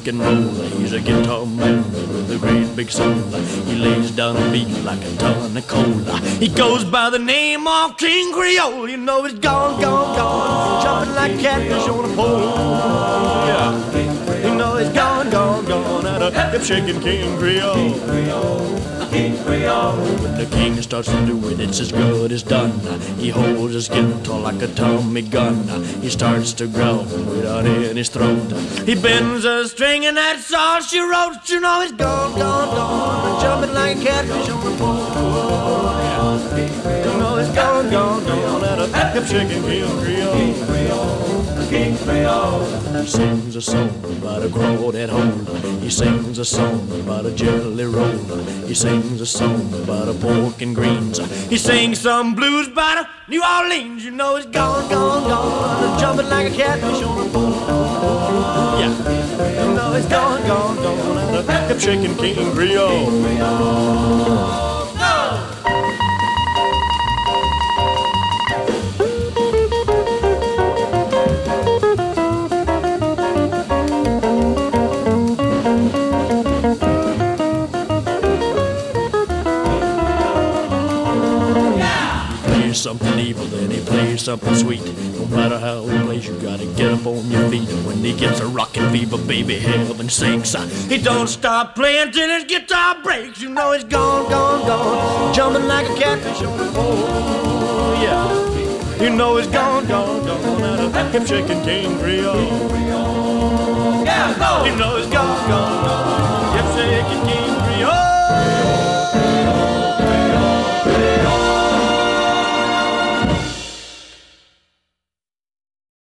rock and roll. He's a guitar man with a great big soul. He lays down a beat like a ton of coal. He goes by the name of King Creole. You know he's gone, gone, gone, jumping like catfish on a pole. Yeah, you know he's gone, gone, gone, and a hip shaking King Creole. When the king starts to do it, it's as good as done. He holds his guitar like a Tommy gun. He starts to growl way down in his throat. He bends a string and that's all she wrote. You know he's gone, gone, gone, jumping like a catfish on the pole. You know he's gone, gone, gone, and a hip shaking King Creole. King Creole. He sings a song about a crawdad hole. He sings a song about a jelly roll. He sings a song about a pork and greens. He sings some blues about a New Orleans. You know he's gone, gone, gone, jumping like a catfish on a pole. Yeah, you know he's gone, gone, gone, and a hip shaking King Creole. Something evil, then he plays something sweet. No matter how he plays, you gotta get up on your feet. And when he gets a rockin' fever, baby, heaven sinks. He don't stop playing till his guitar breaks. You know he's gone, gone, gone, jumping like a catfish on the pole. Yeah, you know he's gone, gone, gone, and a hip shaking King Creole. Yeah, go. You know he's gone, gone, gone.